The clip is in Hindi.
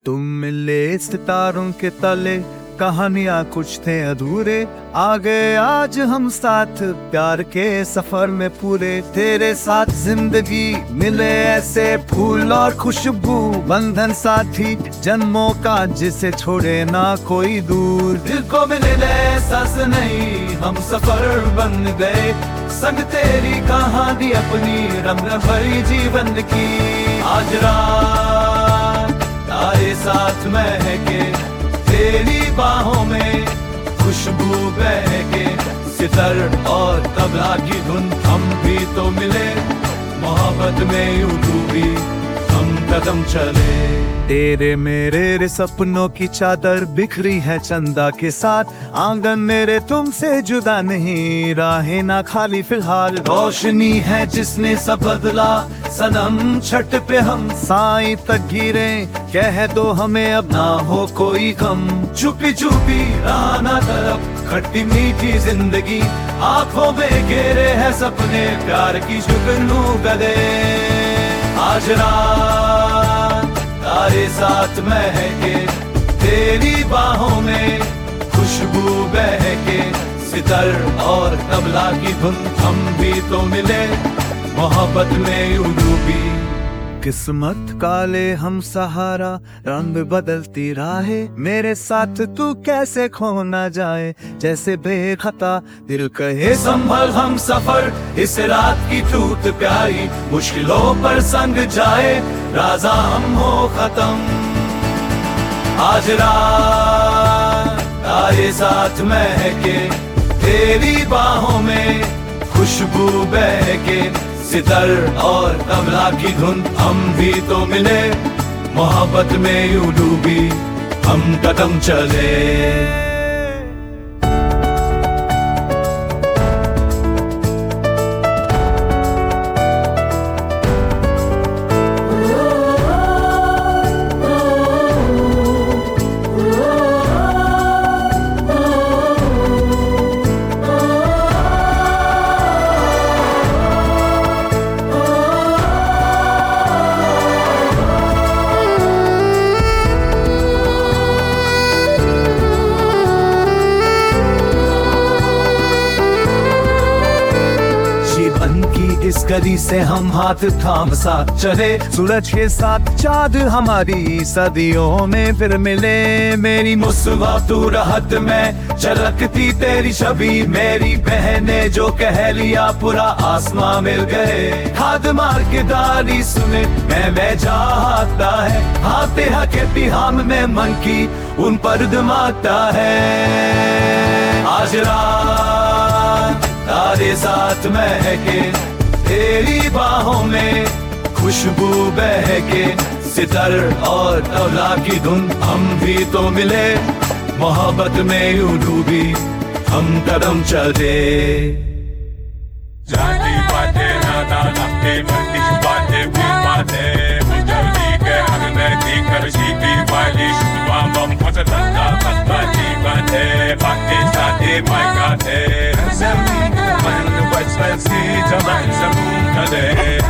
तुम मिले सितारों के तले, कहानियां कुछ थे अधूरे, आ गए आज हम साथ प्यार के सफर में पूरे। तेरे साथ जिंदगी मिले ऐसे फूल और खुशबू, बंधन साथी जन्मों का जिसे छोड़े ना कोई दूर। दिल को मिले एहसास नहीं, हम सफर बन गए, संग तेरी कहानी अपनी रंग भरी जीवन की। आज रात तारे साथ महके, तेरी बाहों में खुशबू बहके, सितार और तबला की धुन। हम भी तो मिले मोहब्बत में यूं डूबी, हम कदम चले। तेरे मेरे सपनों की चादर बिखरी है चंदा के साथ, आंगन मेरे तुमसे जुदा नहीं, राहें ना खाली फिलहाल। रोशनी है जिसने सब बदला, सनम छठ पे हम साईं तक गिरे, कह दो हमें अब ना हो कोई गम। चुपी चुपी राना तरफ खट्टी मीठी जिंदगी, आंखों में घेरे है सपने प्यार की जुगनू गले। आज रात तारे साथ महके, तेरी बाहों में खुशबू बहके, सितार और तबला की धुन। हम भी तो मिले मोहब्बत में यूं डूबी। किस्मत काले हम सहारा, रंग बदलती राहें, मेरे साथ तू कैसे खो ना जाए, जैसे बेखता दिल कहे संभल हम सफर। इस रात की टूट प्यारी, मुश्किलों पर संग जाए, राजा हम हो खत्म। आज रात तारे साथ महके, तेरी बाहों में खुशबू बहके, सितार और तबला की धुन। हम भी तो मिले मोहब्बत में यूं डूबी, हम कदम चले। इस गली से हम हाथ थाम साथ चले, सूरज के साथ चाँद हमारी सदियों में फिर मिले। मेरी मुस्कुराहट राहत में झलकती तेरी छवि, मेरी बहने जो कह लिया पूरा आसमां मिल गए। खाद मार के दारी सुने मैं चाहता है, आते हके हम में मन की उन पर दमाता है। आज रात तारे साथ महके, तेरी बाहों में खुशबू बहके, सितार और तबला की धुन। हम भी तो मिले मोहब्बत में यूं डूबी, हम कदम चले। जाती बातें नादा लगते, बंदिश बातें भी बातें, उजली के हर में दिखर सीधी वाली शुभा बम फसलता फसलाती बातें, बातें साथे बाइकाते, जमीन मन बचपन सी जमान जमून कदे।